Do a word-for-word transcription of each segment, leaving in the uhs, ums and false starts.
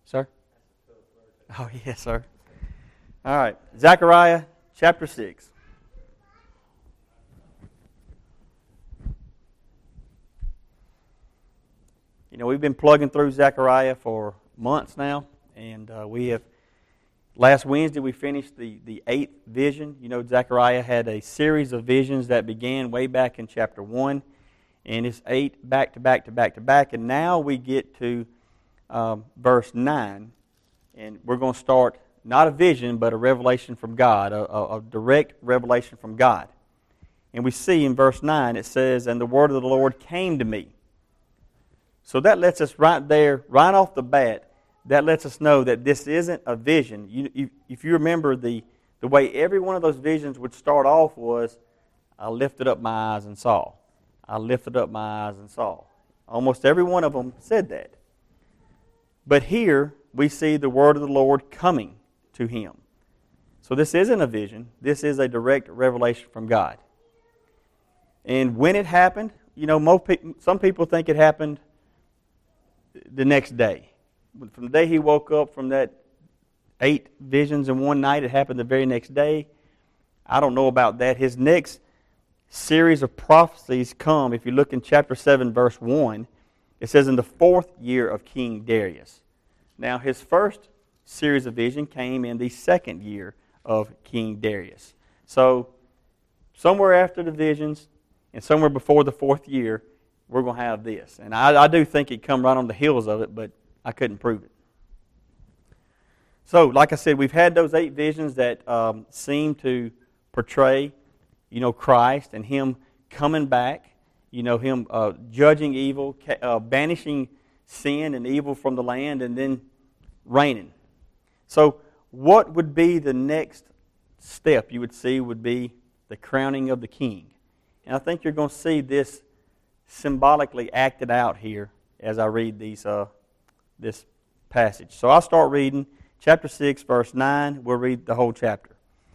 Sir? Oh, yes, sir. All right. Zechariah chapter six. You know, we've been plugging through Zechariah for months now, and uh, we have, last Wednesday we finished the, the eighth vision. You know, Zechariah had a series of visions that began way back in chapter one, and it's eight back to back to back to back, and now we get to um, verse nine, and we're going to start not a vision, but a revelation from God, a, a, a direct revelation from God. And we see in verse nine, it says, "And the word of the Lord came to me." So that lets us right there, right off the bat, that lets us know that this isn't a vision. You, you, if you remember, the, the way every one of those visions would start off was, "I lifted up my eyes and saw. I lifted up my eyes and saw." Almost every one of them said that. But here, we see the word of the Lord coming to him. So this isn't a vision. This is a direct revelation from God. And when it happened, you know, most people, some people think it happened the next day. From the day he woke up from that eight visions in one night, it happened the very next day. I don't know about that. His next series of prophecies come, if you look in chapter seven, verse one, it says, "In the fourth year of King Darius." Now, his first series of vision came in the second year of King Darius. So, somewhere after the visions and somewhere before the fourth year, we're going to have this. And I, I do think it come right on the heels of it, but I couldn't prove it. So, like I said, we've had those eight visions that um, seem to portray, you know, Christ and Him coming back, you know, Him uh, judging evil, uh, banishing sin and evil from the land, and then reigning. So, what would be the next step you would see would be the crowning of the king. And I think you're going to see this symbolically acted out here as I read these uh, this passage. So I'll start reading chapter six, verse nine. We'll read the whole chapter.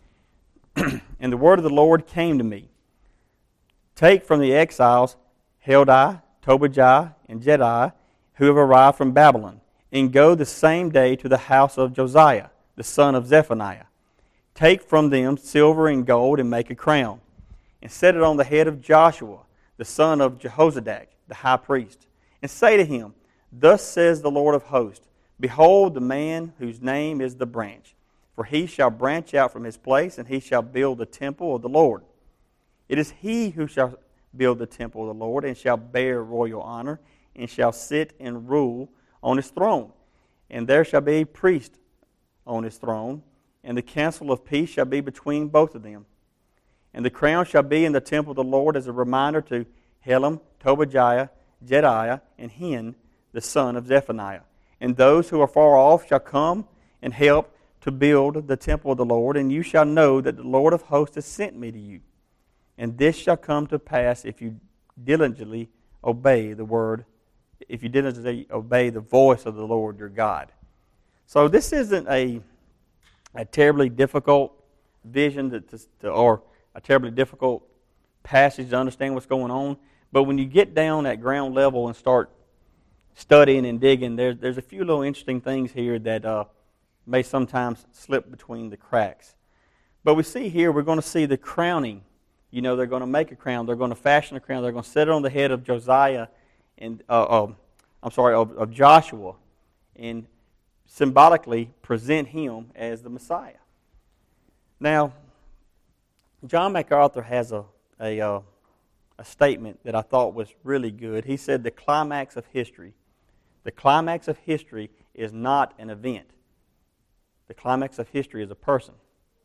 "And the word of the Lord came to me. Take from the exiles Heldai, Tobijah, and Jediah, who have arrived from Babylon, and go the same day to the house of Josiah, the son of Zephaniah. Take from them silver and gold, and make a crown, and set it on the head of Joshua, the son of Jehozadak, the high priest, and say to him, Thus says the Lord of hosts, Behold the man whose name is the branch, for he shall branch out from his place, and he shall build the temple of the Lord. It is he who shall build the temple of the Lord, and shall bear royal honor, and shall sit and rule on his throne. And there shall be a priest on his throne, and the council of peace shall be between both of them. And the crown shall be in the temple of the Lord as a reminder to Helam, Tobijah, Jediah, and Hen, the son of Zephaniah. And those who are far off shall come and help to build the temple of the Lord, and you shall know that the Lord of hosts has sent me to you. And this shall come to pass if you diligently obey the word, if you diligently obey the voice of the Lord your God." So this isn't a a terribly difficult vision to, to, to or a terribly difficult passage to understand what's going on. But when you get down at ground level and start studying and digging, there's there's a few little interesting things here that uh, may sometimes slip between the cracks. But we see here, we're going to see the crowning. You know, they're going to make a crown. They're going to fashion a crown. They're going to set it on the head of Josiah and uh, uh, I'm sorry, of, of Joshua, and symbolically present him as the Messiah. Now, John MacArthur has a a, uh, a statement that I thought was really good. He said the climax of history, the climax of history is not an event. The climax of history is a person.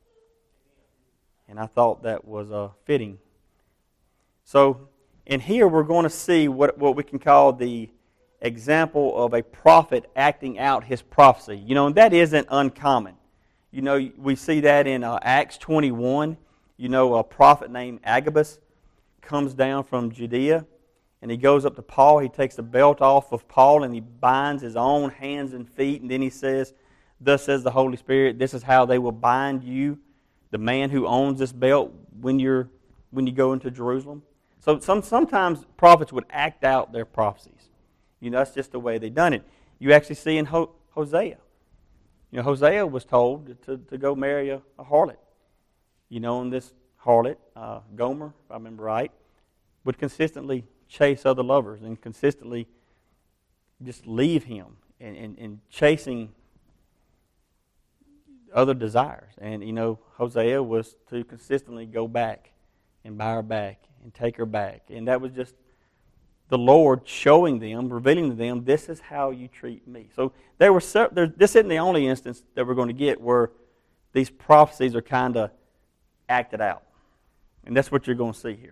And I thought that was uh, fitting. So, in here we're going to see what, what we can call the example of a prophet acting out his prophecy. You know, and that isn't uncommon. You know, we see that in uh, Acts twenty-one. You know, a prophet named Agabus comes down from Judea, and he goes up to Paul. He takes the belt off of Paul, and he binds his own hands and feet, and then he says, Thus says the Holy Spirit, this is how they will bind you, the man who owns this belt, when you're when you go into Jerusalem. So some sometimes prophets would act out their prophecies. You know, that's just the way they done it. You actually see in Ho- Hosea. You know, Hosea was told to, to go marry a, a harlot. You know, and this harlot, uh, Gomer, if I remember right, would consistently chase other lovers and consistently just leave him and, and, and chasing other desires. And, you know, Hosea was to consistently go back and buy her back and take her back. And that was just the Lord showing them, revealing to them, this is how you treat me. So there were there, this isn't the only instance that we're going to get where these prophecies are kind of acted out. And that's what you're going to see here.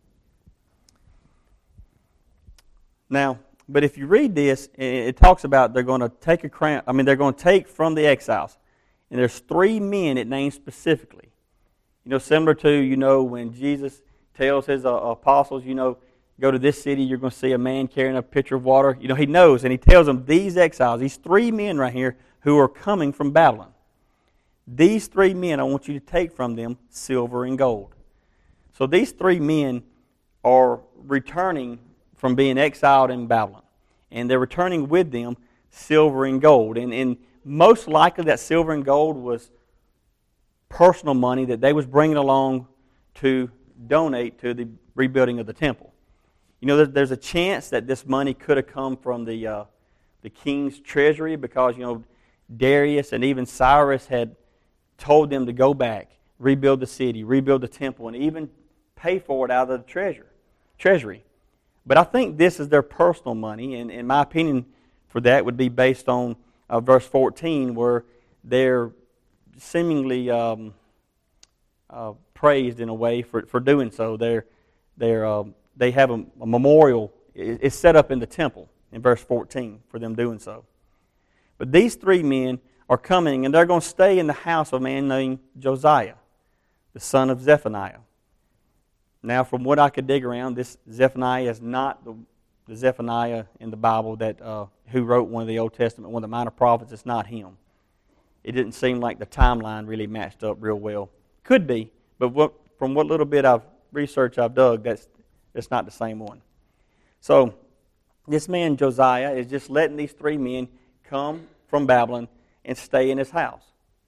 Now, but if you read this, it talks about they're going to take a crown. I mean, they're going to take from the exiles. And there's three men it names specifically. You know, similar to, you know, when Jesus tells his uh, apostles, you know, go to this city, you're going to see a man carrying a pitcher of water. You know, he knows, and he tells them, these exiles, these three men right here who are coming from Babylon, these three men, I want you to take from them silver and gold. So these three men are returning from being exiled in Babylon. And they're returning with them silver and gold. And, and most likely that silver and gold was personal money that they was bringing along to donate to the rebuilding of the temple. You know, there's, there's a chance that this money could have come from the uh, the king's treasury because, you know, Darius and even Cyrus had told them to go back, rebuild the city, rebuild the temple, and even pay for it out of the treasure, treasury. But I think this is their personal money, and in my opinion for that would be based on uh, verse fourteen, where they're seemingly um, uh, praised in a way for, for doing so. They're, they're, uh, they have a, a memorial. It's set up in the temple in verse fourteen for them doing so. But these three men are coming, and they're going to stay in the house of a man named Josiah, the son of Zephaniah. Now, from what I could dig around, this Zephaniah is not the, the Zephaniah in the Bible that uh, who wrote one of the Old Testament, one of the minor prophets. It's not him. It didn't seem like the timeline really matched up real well. Could be, but what, from what little bit of research I've dug, that's that's not the same one. So, this man Josiah is just letting these three men come from Babylon and stay in his house.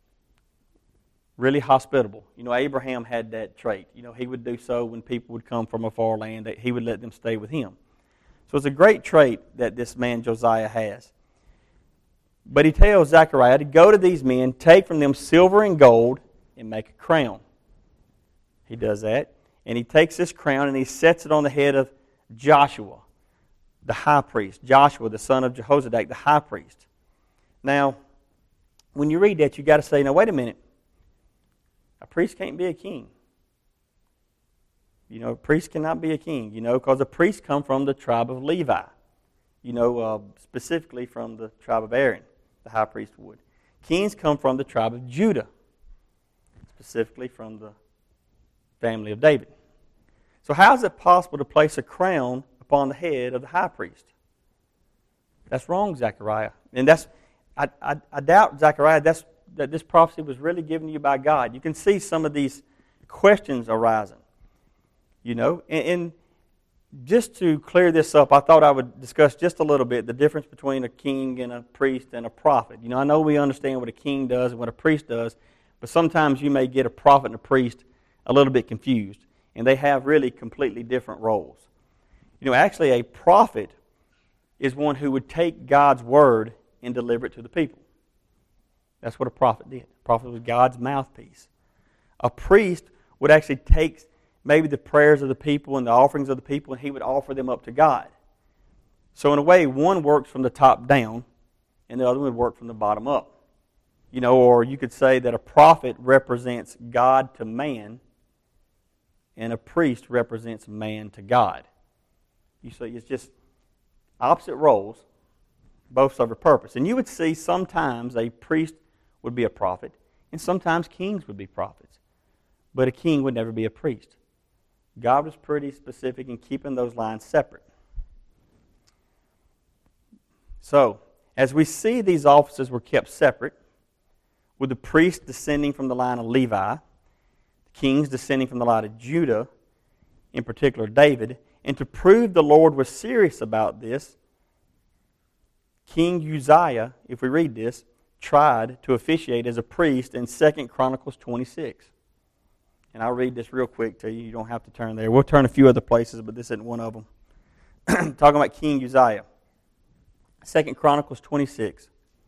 Really hospitable. You know, Abraham had that trait. You know, he would do so when people would come from a far land, that he would let them stay with him. So it's a great trait that this man Josiah has. But he tells Zechariah to go to these men, take from them silver and gold, and make a crown. He does that. And he takes this crown and he sets it on the head of Joshua, the high priest. Joshua, the son of Jehozadak, the high priest. Now, when you read that, you've got to say, now wait a minute. A priest can't be a king. You know, a priest cannot be a king, you know, because a priest come from the tribe of Levi. You know, uh, specifically from the tribe of Aaron, the high priest would. Kings come from the tribe of Judah, specifically from the family of David. So how is it possible to place a crown upon the head of the high priest? That's wrong, Zechariah. And that's, I, I, I doubt, Zechariah, that's that this prophecy was really given to you by God. You can see some of these questions arising. You know, and, and just to clear this up, I thought I would discuss just a little bit the difference between a king and a priest and a prophet. You know, I know we understand what a king does and what a priest does, but sometimes you may get a prophet and a priest a little bit confused, and they have really completely different roles. You know, actually a prophet is one who would take God's word and deliver it to the people. That's what a prophet did. A prophet was God's mouthpiece. A priest would actually take maybe the prayers of the people and the offerings of the people, and he would offer them up to God. So in a way, one works from the top down, and the other would work from the bottom up. You know, or you could say that a prophet represents God to man, and a priest represents man to God. You see, it's just opposite roles, both serve a purpose. And you would see sometimes a priest would be a prophet, and sometimes kings would be prophets. But a king would never be a priest. God was pretty specific in keeping those lines separate. So, as we see these offices were kept separate, with the priests descending from the line of Levi, the kings descending from the line of Judah, in particular David, and to prove the Lord was serious about this, King Uzziah, if we read this, tried to officiate as a priest in Second Chronicles twenty-six. And I'll read this real quick to you. You don't have to turn there. We'll turn a few other places, but this isn't one of them. Talking about King Uzziah. Second Chronicles twenty-six.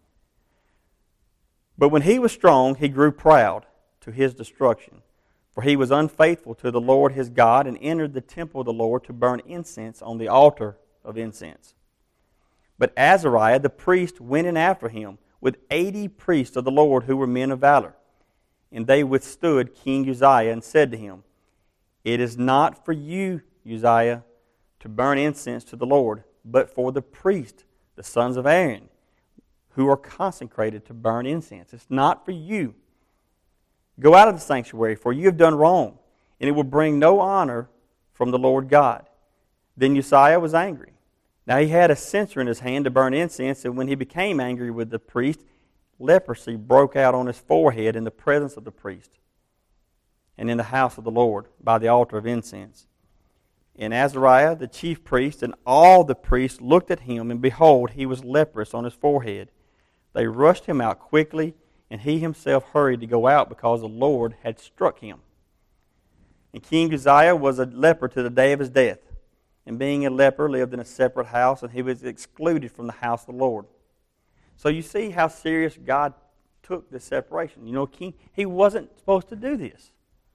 But when he was strong, he grew proud to his destruction. For he was unfaithful to the Lord his God and entered the temple of the Lord to burn incense on the altar of incense. But Azariah the priest went in after him with eighty priests of the Lord who were men of valor. And they withstood King Uzziah and said to him, It is not for you, Uzziah, to burn incense to the Lord, but for the priests, the sons of Aaron, who are consecrated to burn incense. It's not for you. Go out of the sanctuary, for you have done wrong, and it will bring no honor from the Lord God. Then Uzziah was angry. Now he had a censer in his hand to burn incense, and when he became angry with the priest, leprosy broke out on his forehead in the presence of the priest and in the house of the Lord by the altar of incense. And Azariah, the chief priest, and all the priests looked at him, and behold, he was leprous on his forehead. They rushed him out quickly, and he himself hurried to go out because the Lord had struck him. And King Uzziah was a leper to the day of his death, and being a leper lived in a separate house, and he was excluded from the house of the Lord. So you see how serious God took this separation. You know, king, he wasn't supposed to do this.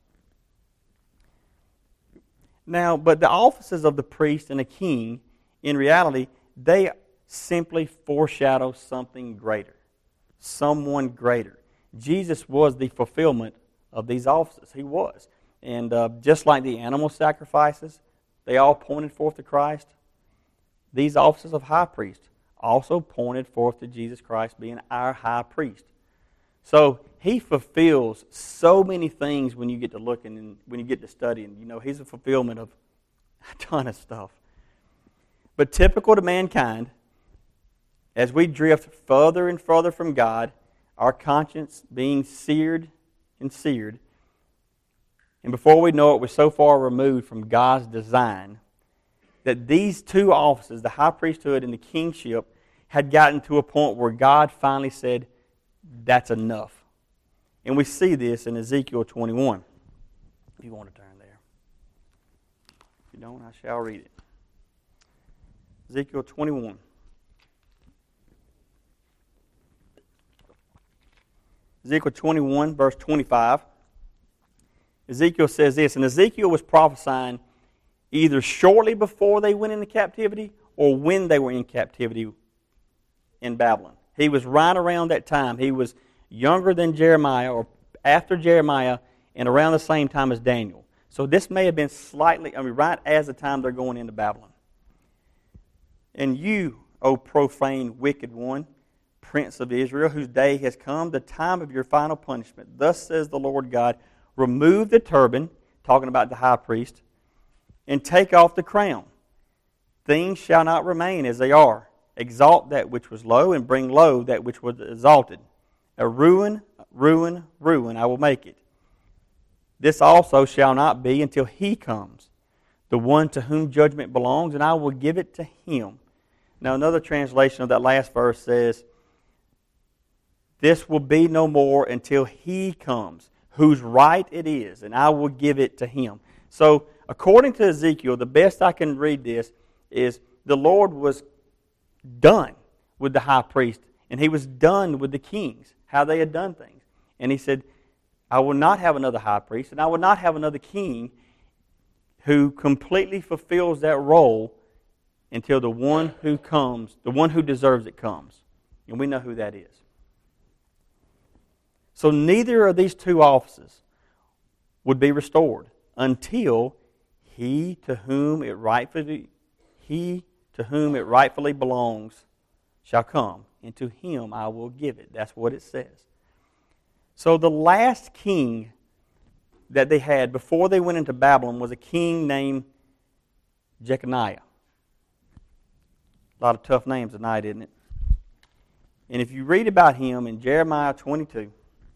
Now, but the offices of the priest and the king, in reality, they simply foreshadow something greater, someone greater. Jesus was the fulfillment of these offices. He was. And uh, just like the animal sacrifices, they all pointed forth to Christ. These offices of high priest also pointed forth to Jesus Christ being our high priest. So he fulfills so many things when you get to looking and when you get to studying. You know, he's a fulfillment of a ton of stuff. But typical to mankind, as we drift further and further from God, our conscience being seared and seared, and before we know it, we're so far removed from God's design that these two offices, the high priesthood and the kingship, had gotten to a point where God finally said, that's enough. And we see this in Ezekiel twenty-one. If you want to turn there. If you don't, I shall read it. Ezekiel twenty-one. Ezekiel twenty-one, verse twenty-five. Ezekiel says this, and Ezekiel was prophesying either shortly before they went into captivity or when they were in captivity in Babylon. He was right around that time. He was younger than Jeremiah or after Jeremiah and around the same time as Daniel. So this may have been slightly, I mean, right as the time they're going into Babylon. And you, O profane, wicked one, Prince of Israel, whose day has come, the time of your final punishment. Thus says the Lord God, remove the turban, talking about the high priest, and take off the crown. Things shall not remain as they are. Exalt that which was low, and bring low that which was exalted. A ruin, ruin, ruin, I will make it. This also shall not be until he comes, the one to whom judgment belongs, and I will give it to him. Now another translation of that last verse says, this will be no more until he comes, whose right it is, and I will give it to him. So, according to Ezekiel, the best I can read this is the Lord was done with the high priest, and he was done with the kings, how they had done things. And he said, I will not have another high priest, and I will not have another king who completely fulfills that role until the one who comes, the one who deserves it comes. And we know who that is. So neither of these two offices would be restored until he to whom it rightfully he to whom it rightfully belongs shall come, and to him I will give it. That's what it says. So the last king that they had before they went into Babylon was a king named Jeconiah. A lot of tough names tonight, isn't it? And if you read about him in Jeremiah twenty-two,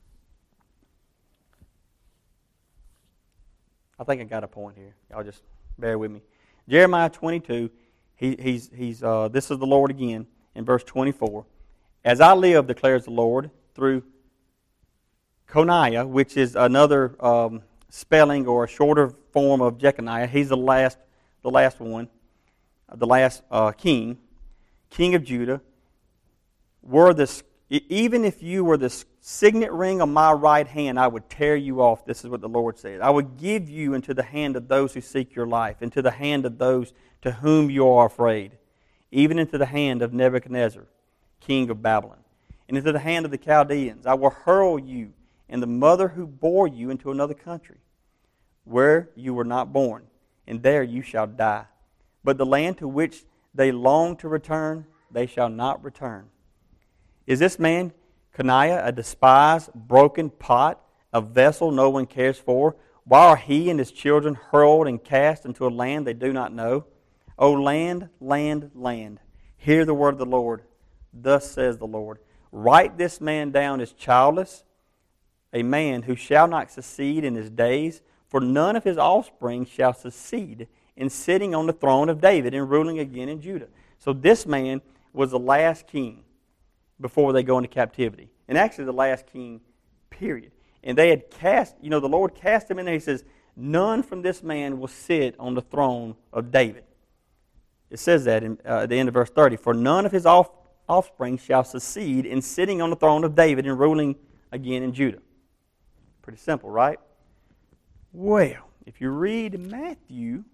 I think I got a point here. Y'all just bear with me. Jeremiah twenty-two, he, he's, he's, uh, this is the Lord again. in verse twenty-four. As I live, declares the Lord, through Coniah, which is another um, spelling or a shorter form of Jeconiah. He's the last, the last one, the last uh, king, king of Judah. Were the, even if you were the signet ring on my right hand, I would tear you off. This is what the Lord said. I would give you into the hand of those who seek your life, into the hand of those to whom you are afraid, even into the hand of Nebuchadnezzar, king of Babylon, and into the hand of the Chaldeans. I will hurl you and the mother who bore you into another country, where you were not born, and there you shall die. But the land to which they long to return, they shall not return. Is this man, Coniah, a despised, broken pot, a vessel no one cares for? Why are he and his children hurled and cast into a land they do not know? O land, land, land, hear the word of the Lord. Thus says the Lord, write this man down as childless, a man who shall not succeed in his days, for none of his offspring shall succeed in sitting on the throne of David and ruling again in Judah. So this man was the last king before they go into captivity. And actually the last king, period. And they had cast, you know, the Lord cast him in there. He says, none from this man will sit on the throne of David. It says that in, uh, at the end of verse thirty. For none of his off, offspring shall succeed in sitting on the throne of David and ruling again in Judah. Pretty simple, right? Well, if you read Matthew,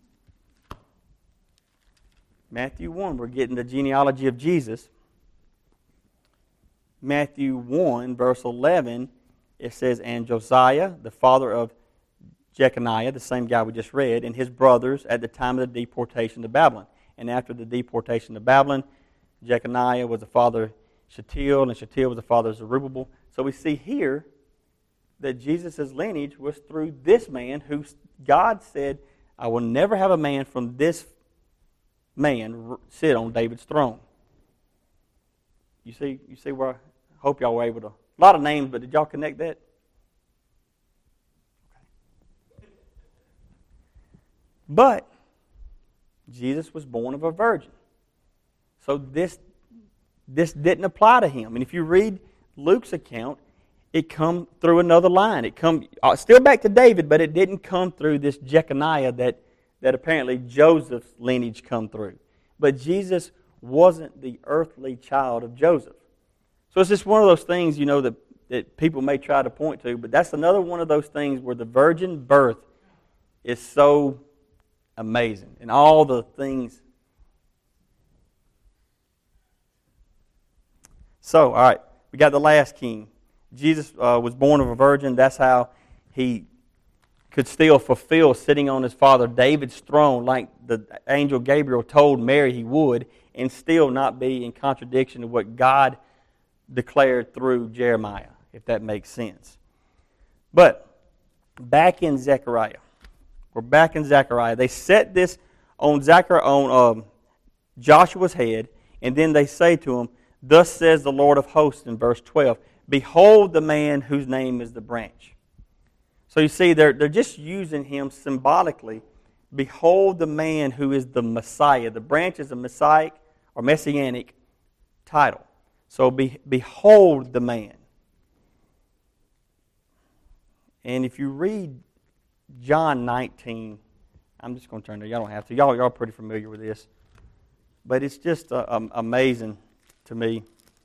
Matthew one, we're getting the genealogy of Jesus. Matthew one, verse eleven, it says, and Josiah, the father of Jeconiah, the same guy we just read, and his brothers at the time of the deportation to Babylon. And after the deportation to Babylon, Jeconiah was the father of Shealtiel, and Shealtiel was the father of Zerubbabel. So we see here that Jesus' lineage was through this man who God said, I will never have a man from this man sit on David's throne. You see, you see where I hope y'all were able to, a lot of names, but did y'all connect that? Okay. But Jesus was born of a virgin. So this, this didn't apply to him. And if you read Luke's account, it come through another line. It come still back to David, but it didn't come through this Jeconiah that, that apparently Joseph's lineage come through. But Jesus wasn't the earthly child of Joseph. So it's just one of those things, you know, that, that people may try to point to, but that's another one of those things where the virgin birth is so amazing. And all the things. So, all right, we got the last king. Jesus uh, was born of a virgin. That's how he could still fulfill sitting on his father David's throne like the angel Gabriel told Mary he would, and still not be in contradiction to what God declared through Jeremiah, if that makes sense. But back in Zechariah, we're back in Zechariah. They set this on Zechariah, on um, Joshua's head, and then they say to him, thus says the Lord of hosts in verse twelve, behold the man whose name is the branch. So you see, they're, they're just using him symbolically. Behold the man who is the Messiah. The branch is a Messiah or messianic title. So be, behold the man. And if you read John nineteen, I'm just going to turn there. Y'all don't have to. Y'all, y'all are pretty familiar with this. But it's just uh, um, amazing to me.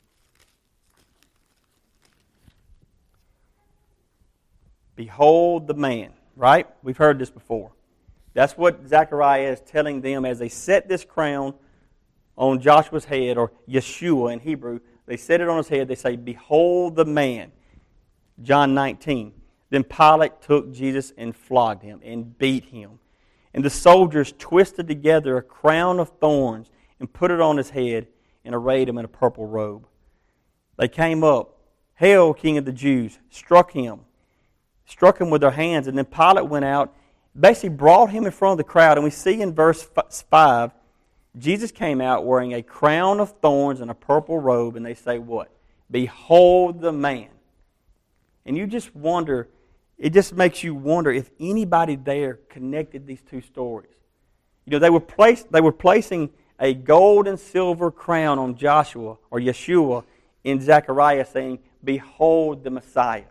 Behold the man, right? We've heard this before. That's what Zechariah is telling them as they set this crown on Joshua's head, or Yeshua in Hebrew. They set it on his head. They say, behold the man. John nineteen. Then Pilate took Jesus and flogged him and beat him. And the soldiers twisted together a crown of thorns and put it on his head and arrayed him in a purple robe. They came up, hail, King of the Jews, struck him. Struck him with their hands, and then Pilate went out, basically brought him in front of the crowd, and we see in verse five, Jesus came out wearing a crown of thorns and a purple robe, and they say what? Behold the man. And you just wonder, it just makes you wonder if anybody there connected these two stories. You know, they were placed, they were placing a gold and silver crown on Joshua or Yeshua in Zechariah, saying, "Behold the Messiah."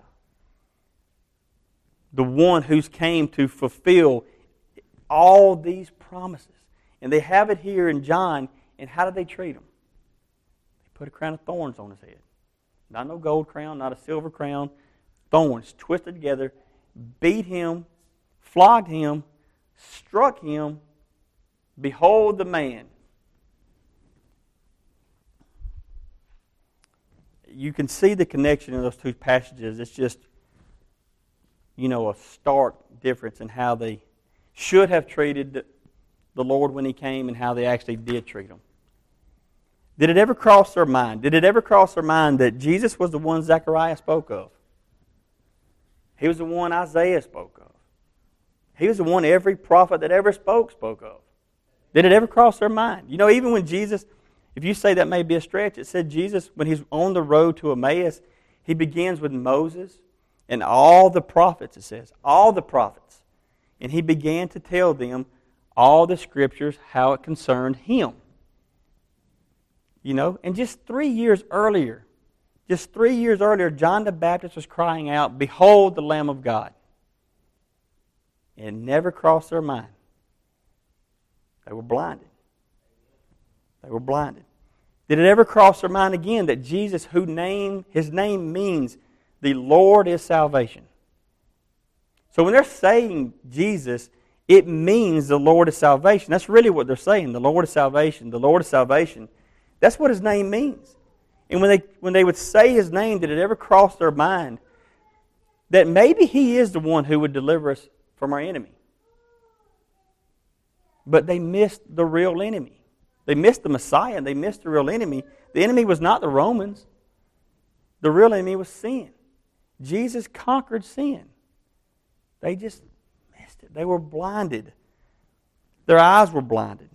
The one who's came to fulfill all these promises. And they have it here in John, and how did they treat him? They put a crown of thorns on his head. Not no gold crown, not a silver crown. Thorns twisted together, beat him, flogged him, struck him. Behold the man. You can see the connection in those two passages. It's just, you know, a stark difference in how they should have treated the Lord when He came and how they actually did treat Him. Did it ever cross their mind? Did it ever cross their mind that Jesus was the one Zechariah spoke of? He was the one Isaiah spoke of. He was the one every prophet that ever spoke spoke of. Did it ever cross their mind? You know, even when Jesus, if you say that may be a stretch, it said Jesus, when He's on the road to Emmaus, He begins with Moses and all the prophets, it says, all the prophets. And He began to tell them all the Scriptures, how it concerned Him. You know, and just three years earlier, just three years earlier, John the Baptist was crying out, "Behold the Lamb of God." And it never crossed their mind. They were blinded. They were blinded. Did it ever cross their mind again that Jesus, who name, His name means the Lord is salvation? So when they're saying Jesus, it means the Lord is salvation. That's really what they're saying. The Lord is salvation. The Lord is salvation. That's what His name means. And when they when they would say His name, did it ever cross their mind that maybe He is the one who would deliver us from our enemy? But they missed the real enemy. They missed the Messiah. They missed the real enemy. The enemy was not the Romans. The real enemy was sin. Jesus conquered sin. They just missed it. They were blinded. Their eyes were blinded.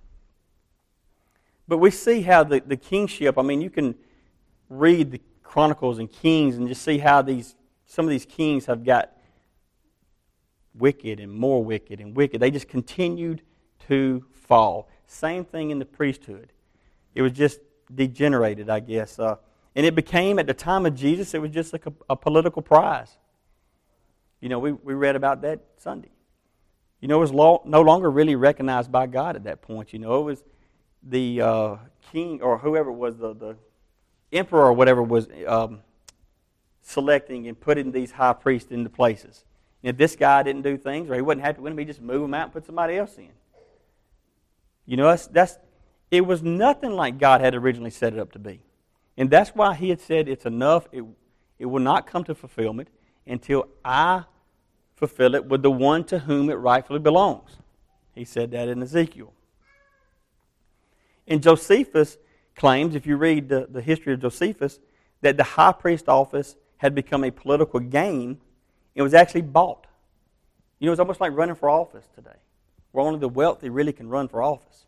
But we see how the, the kingship, I mean, you can read the Chronicles and Kings and just see how these some of these kings have got wicked and more wicked and wicked. They just continued to fall. Same thing in the priesthood. It was just degenerated, I guess. Uh, and it became, at the time of Jesus, it was just like a, a political prize. You know, we, we read about that Sunday. You know, it was lo- no longer really recognized by God at that point. You know, it was the uh, king or whoever it was, the, the emperor or whatever was um, selecting and putting these high priests into places. And if this guy didn't do things or he wasn't happy with him, he just move him out and put somebody else in. You know, that's, that's it was nothing like God had originally set it up to be. And that's why He had said it's enough. It, it will not come to fulfillment until I fulfill it with the one to whom it rightfully belongs. He said that in Ezekiel. And Josephus claims, if you read the, the history of Josephus, that the high priest office had become a political gain. It was actually bought. You know, it's almost like running for office today, where only the wealthy really can run for office.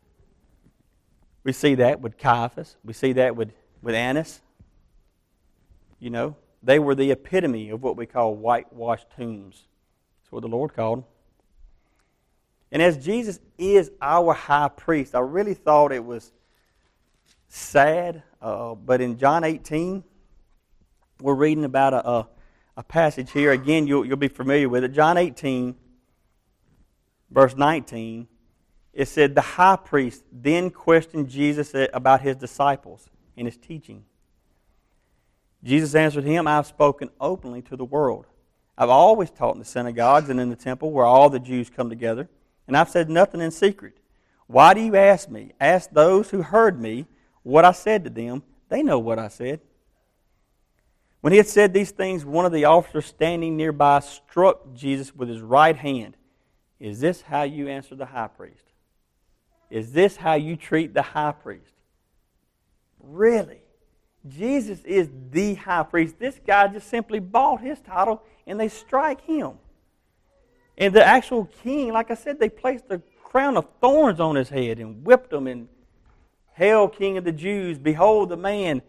We see that with Caiaphas. We see that with, with Annas. You know, they were the epitome of what we call whitewashed tombs. That's what the Lord called them. And as Jesus is our high priest, I really thought it was sad, uh, but in John eighteen, we're reading about a, a, a passage here. Again, you'll, you'll be familiar with it. John eighteen, verse nineteen, it said, "The high priest then questioned Jesus about His disciples and His teaching. Jesus answered him, I have spoken openly to the world. I've always taught in the synagogues and in the temple where all the Jews come together, and I've said nothing in secret. Why do you ask me? Ask those who heard me what I said to them. They know what I said." When He had said these things, one of the officers standing nearby struck Jesus with his right hand. "Is this how you answer the high priest? Is this how you treat the high priest?" Really? Jesus is the high priest. This guy just simply bought his title and they strike him. And the actual king, like I said, they placed a crown of thorns on his head and whipped him and, "Hail, King of the Jews, behold the man."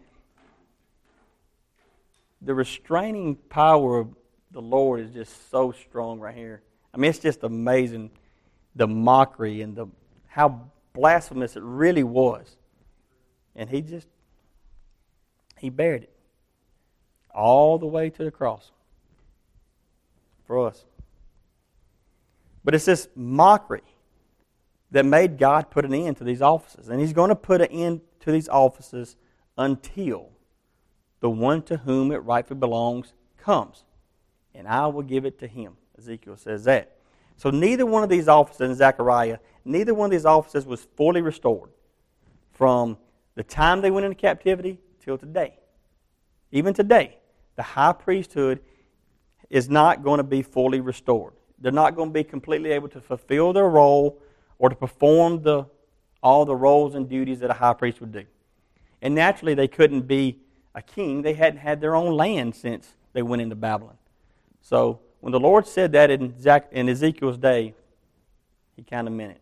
The restraining power of the Lord is just so strong right here. I mean, it's just amazing, the mockery and the how blasphemous it really was. And he just, he bared it all the way to the cross for us. But it's this mockery that made God put an end to these offices. And he's going to put an end to these offices until the one to whom it rightfully belongs comes. And I will give it to him. Ezekiel says that. So neither one of these offices in Zechariah, neither one of these offices was fully restored from the time they went into captivity till today. Even today, the high priesthood is not going to be fully restored. They're not going to be completely able to fulfill their role or to perform the all the roles and duties that a high priest would do. And naturally, they couldn't be a king. They hadn't had their own land since they went into Babylon. So when the Lord said that in, Zach, in Ezekiel's day, he kind of meant it.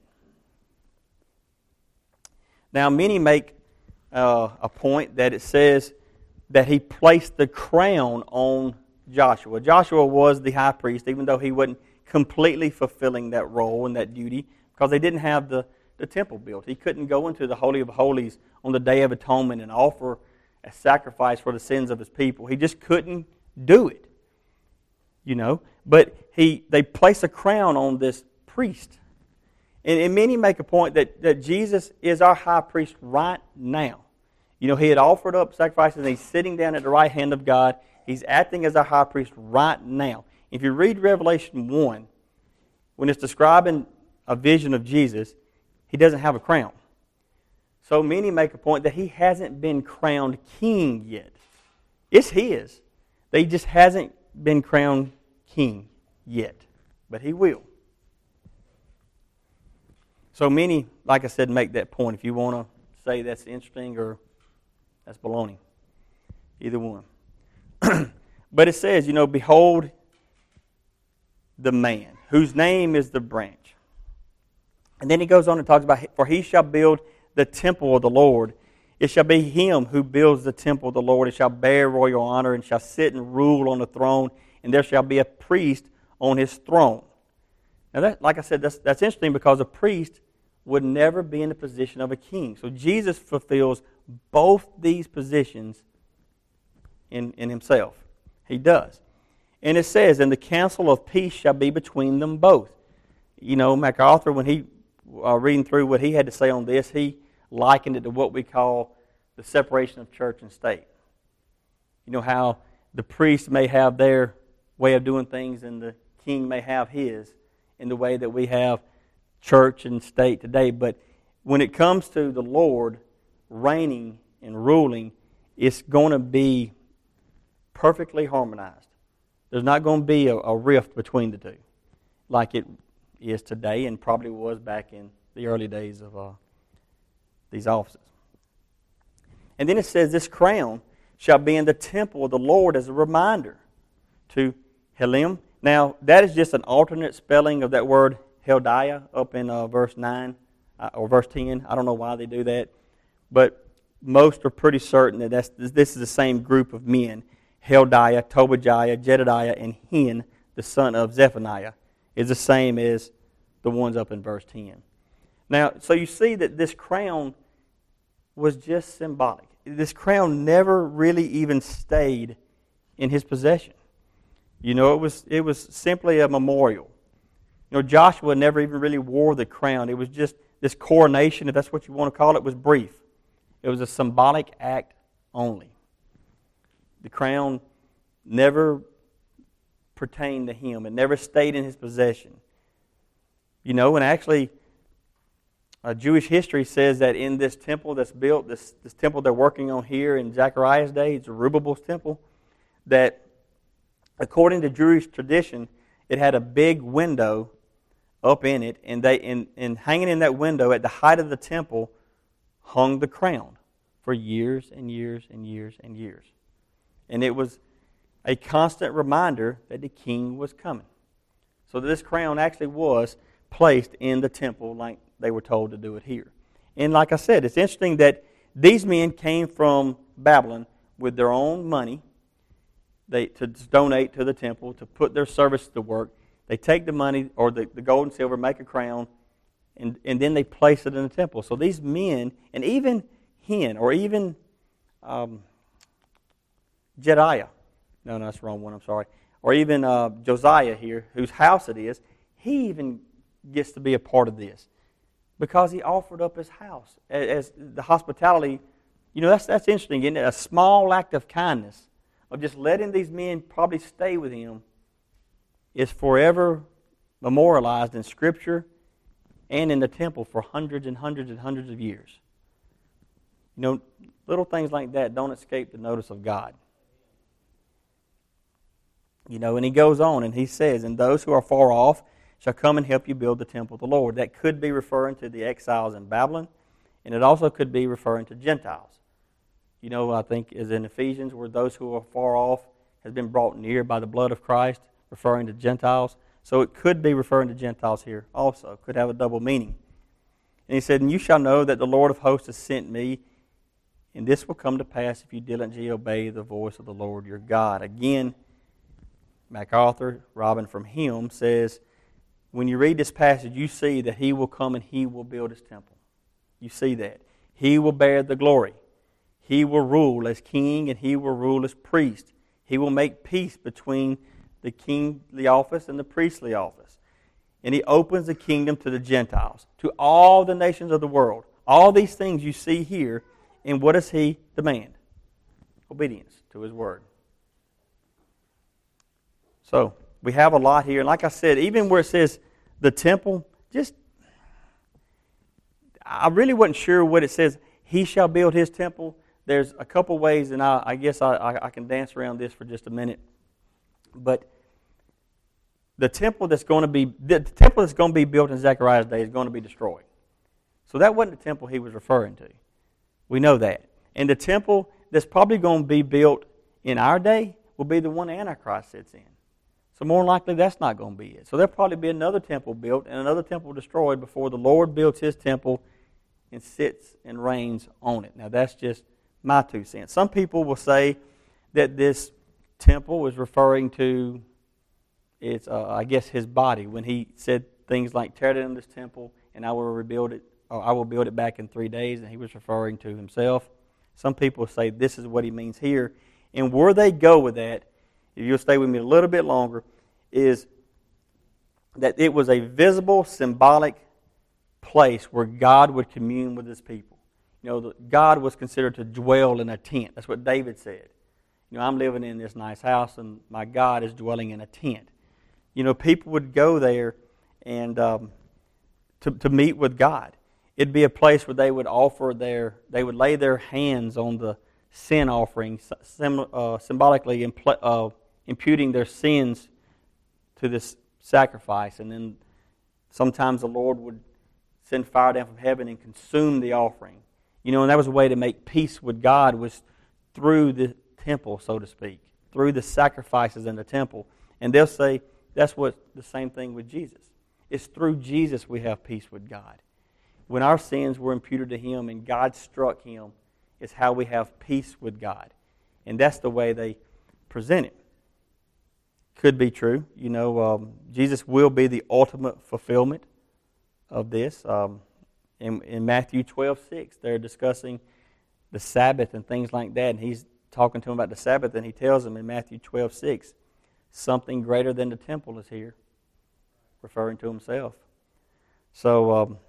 Now, many make uh, a point that it says that he placed the crown on Joshua. Joshua was the high priest, even though he wasn't completely fulfilling that role and that duty, because they didn't have the, the temple built. He couldn't go into the Holy of Holies on the Day of Atonement and offer a sacrifice for the sins of his people. He just couldn't do it. You know, but he they place a crown on this priest. And, and many make a point that, that Jesus is our high priest right now. You know, he had offered up sacrifices and he's sitting down at the right hand of God. He's acting as our high priest right now. If you read Revelation one, when it's describing a vision of Jesus, he doesn't have a crown. So many make a point that he hasn't been crowned king yet. It's his. He just hasn't been crowned king yet. But he will. So many, like I said, make that point. If you want to say that's interesting or that's baloney. Either one. But it says, you know, behold the man, whose name is the branch. And then he goes on and talks about, for he shall build the temple of the Lord. It shall be him who builds the temple of the Lord. It shall bear royal honor and shall sit and rule on the throne. And there shall be a priest on his throne. Now, that, like I said, that's, that's interesting because a priest would never be in the position of a king. So Jesus fulfills both these positions in, in himself. He does. And it says, and the counsel of peace shall be between them both. You know, MacArthur, when he uh, reading through what he had to say on this, he likened it to what we call the separation of church and state. You know how the priest may have their way of doing things and the king may have his in the way that we have church and state today. But when it comes to the Lord reigning and ruling, it's going to be perfectly harmonized. There's not going to be a, a rift between the two like it is today and probably was back in the early days of uh, these offices. And then it says, this crown shall be in the temple of the Lord as a reminder to Helim. Now, that is just an alternate spelling of that word Heldiah up in uh, verse nine uh, or verse ten. I don't know why they do that, but most are pretty certain that that's, this is the same group of men. Heldiah, Tobijah, Jedediah, and Hen, the son of Zephaniah, is the same as the ones up in verse ten. Now, so you see that this crown was just symbolic. This crown never really even stayed in his possession. You know, it was it was simply a memorial. You know, Joshua never even really wore the crown. It was just this coronation, if that's what you want to call it, was brief. It was a symbolic act only. The crown never pertained to him. It never stayed in his possession. You know, and actually, uh, Jewish history says that in this temple that's built, this, this temple they're working on here in Zechariah's day, it's Zerubbabel's temple, that according to Jewish tradition, it had a big window up in it, and they and, and hanging in that window at the height of the temple hung the crown for years and years and years and years. And it was a constant reminder that the king was coming. So this crown actually was placed in the temple like they were told to do it here. And like I said, it's interesting that these men came from Babylon with their own money they to donate to the temple, to put their service to work. They take the money or the, the gold and silver, make a crown, and, and then they place it in the temple. So these men, and even Hen, or even um, Jediah, no, no, that's the wrong one, I'm sorry, or even uh, Josiah here, whose house it is, he even gets to be a part of this because he offered up his house as, as the hospitality. You know, that's that's interesting, isn't it? A small act of kindness of just letting these men probably stay with him is forever memorialized in Scripture and in the temple for hundreds and hundreds and hundreds of years. You know, little things like that don't escape the notice of God. You know, and he goes on and he says, and those who are far off shall come and help you build the temple of the Lord. That could be referring to the exiles in Babylon, and it also could be referring to Gentiles. You know, I think as in Ephesians, where those who are far off has been brought near by the blood of Christ, referring to Gentiles. So it could be referring to Gentiles here also. Could have a double meaning. And he said, and you shall know that the Lord of hosts has sent me, and this will come to pass if you diligently obey the voice of the Lord your God. Again, MacArthur, Robin from Him, says, when you read this passage, you see that he will come and he will build his temple. You see that. He will bear the glory. He will rule as king and he will rule as priest. He will make peace between the kingly office and the priestly office. And he opens the kingdom to the Gentiles, to all the nations of the world. All these things you see here, and what does he demand? Obedience to his word. So, we have a lot here. And like I said, even where it says the temple, just, I really wasn't sure what it says. He shall build his temple. There's a couple ways, and I, I guess I, I, I can dance around this for just a minute. But the temple that's going to be the temple that's going to be built in Zechariah's day is going to be destroyed. So that wasn't the temple he was referring to. We know that. And the temple that's probably going to be built in our day will be the one Antichrist sits in. So more than likely that's not going to be it. So there'll probably be another temple built and another temple destroyed before the Lord builds his temple and sits and reigns on it. Now that's just my two cents. Some people will say that this temple was referring to, it's uh, I guess his body when he said things like, tear down this temple and I will rebuild it, or I will build it back in three days, and he was referring to himself. Some people say this is what he means here. And where they go with that, if you'll stay with me a little bit longer, is that it was a visible, symbolic place where God would commune with his people. You know, God was considered to dwell in a tent. That's what David said. You know, I'm living in this nice house, and my God is dwelling in a tent. You know, people would go there and um, to to meet with God. It'd be a place where they would offer their, they would lay their hands on the sin offering, sim, uh, symbolically impl- uh, imputing their sins to this sacrifice, and then sometimes the Lord would send fire down from heaven and consume the offering. You know, and that was a way to make peace with God, was through the temple, so to speak, through the sacrifices in the temple. And they'll say that's what the same thing with Jesus. It's through Jesus we have peace with God. When our sins were imputed to him and God struck him, it's how we have peace with God. And that's the way they present it. Could be true. You know, um, Jesus will be the ultimate fulfillment of this. Um, in, in Matthew twelve six, they're discussing the Sabbath and things like that. And he's talking to them about the Sabbath, and he tells them in Matthew twelve six, something greater than the temple is here, referring to himself. So, um,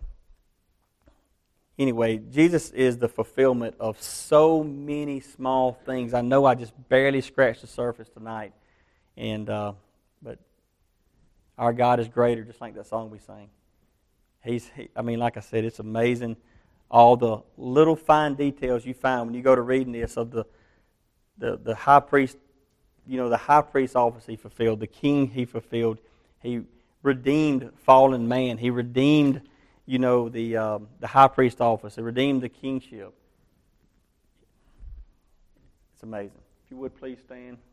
anyway, Jesus is the fulfillment of so many small things. I know I just barely scratched the surface tonight. And uh, but our God is greater, just like that song we sang. He's, he, I mean, like I said, it's amazing all the little fine details you find when you go to reading this of the the the high priest. You know, the high priest office he fulfilled, the king he fulfilled. He redeemed fallen man. He redeemed, you know, the um, the high priest office. He redeemed the kingship. It's amazing. If you would please stand.